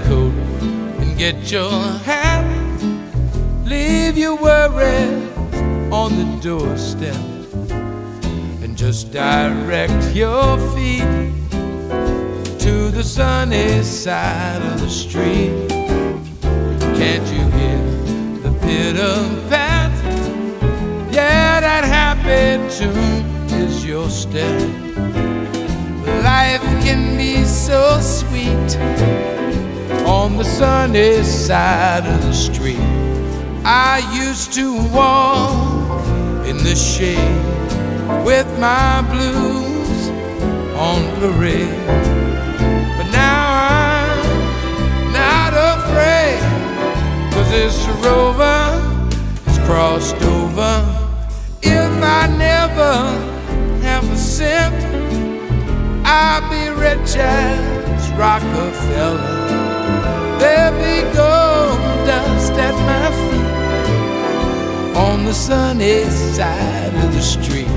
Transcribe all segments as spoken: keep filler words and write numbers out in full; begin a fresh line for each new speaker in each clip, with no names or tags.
coat and get your hat. Leave your worries on the doorstep and just direct your feet to the sunny side of the street. Can't you hear the pitter-pat? Yeah, that happy tune is your step. Life can be so sweet on the sunny side of the street. I used to walk in the shade with my blues on parade, but now I'm not afraid, 'cause this rover has crossed over. If I never have a cent, I'll be rich as Rockefeller. There'll be gold dust at my feet on the sunny side of the street.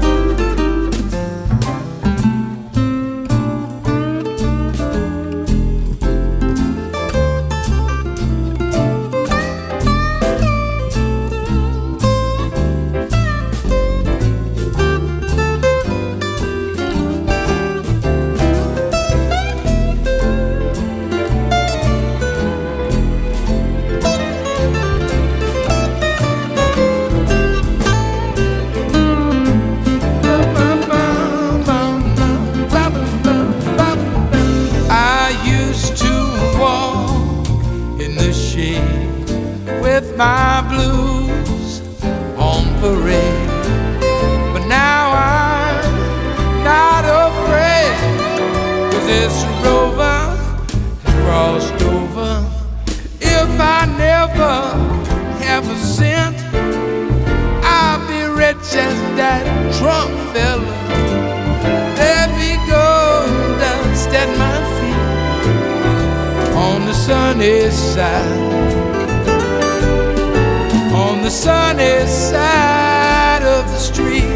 With my blues on parade, but now I'm not afraid, 'cause this rover has crossed over. If I never have a cent, I'll be rich as that Trump fella. There'll be gold dust at my feet on the sunny side, on the sunny side of the street.